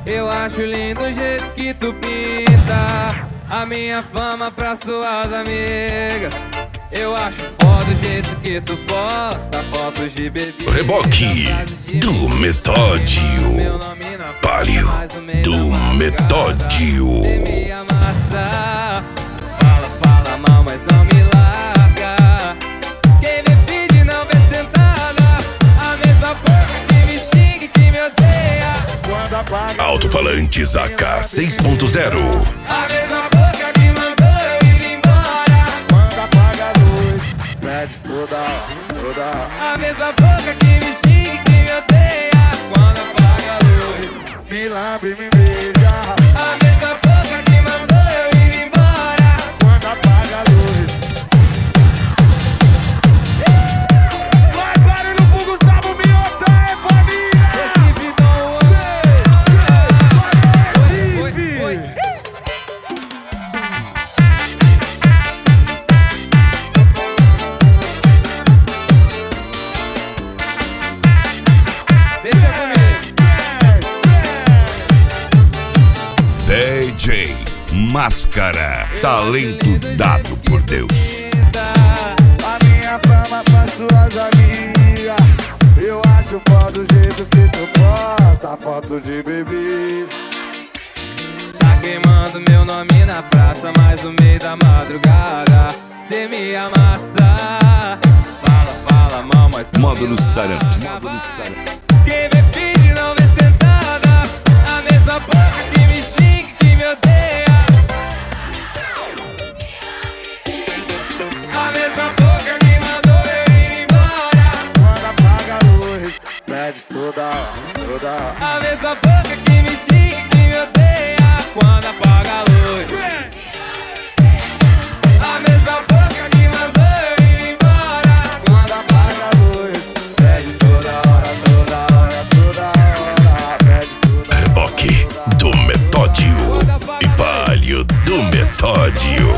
Eu acho lindo o jeito que tu pinta a minha fama pra suas amigas. Eu acho foda o jeito que tu posta fotos de bebida. Reboque do Metódio. Palio do Metódio. Cê me amassa. Fala, fala mal, mas não me larga. Quem me pede não vê sentada. A mesma boca que me xinga e que me odeia. Alto-falantes AK 6.0. A mesma boca que mandou eu ir embora. Quando apaga a luz, pede toda hora. A mesma boca que me xinga e que me odeia. Quando apaga a luz, Me lambe e me beija. a mesma boca que mandou eu ir embora. Quando apaga a luz. Vai, barulho pro Gustavo Miotta, é família. Recife Dom Recife. Foi. Deixa comigo. DJ Máscara. Talento dado por Deus. A minha fama pra suas amigas. Eu acho foda o jeito que tu posta foto de bebida. Tá queimando meu nome na praça, mas no meio da madrugada cê me amassa. Fala, fala mal, mas não Módulos me Taramps. larga, vai. Quem me pede não vê sentada. A mesma boca que me xinga e que me odeia. A mesma boca que mandou eu ir embora. Quando apaga a luz, pede toda hora. A mesma boca que me xinga e que me odeia. Quando apaga a luz. A mesma boca que mandou eu ir embora. Quando apaga a luz. Pede toda hora, toda hora, toda hora. Pede toda hora. Reboque do Metódio e Palio do Metódio.